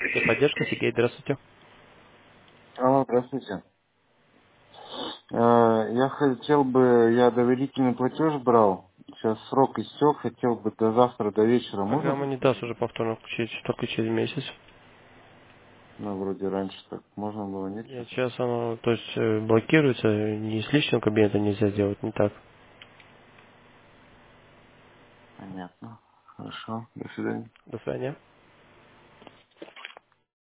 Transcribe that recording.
Техподдержка, Сергей, здравствуйте. Алло, здравствуйте. Я хотел бы, я доверительный платеж брал. Сейчас срок истек, хотел бы до завтра, до вечера. Можно Программа не даст посмотреть? уже повторно включить, только через месяц. Ну, вроде раньше так можно было, нет, Нет, что-то. сейчас оно, то есть блокируется, не с личного кабинета нельзя сделать, не так. Понятно. Хорошо. До свидания. До свидания.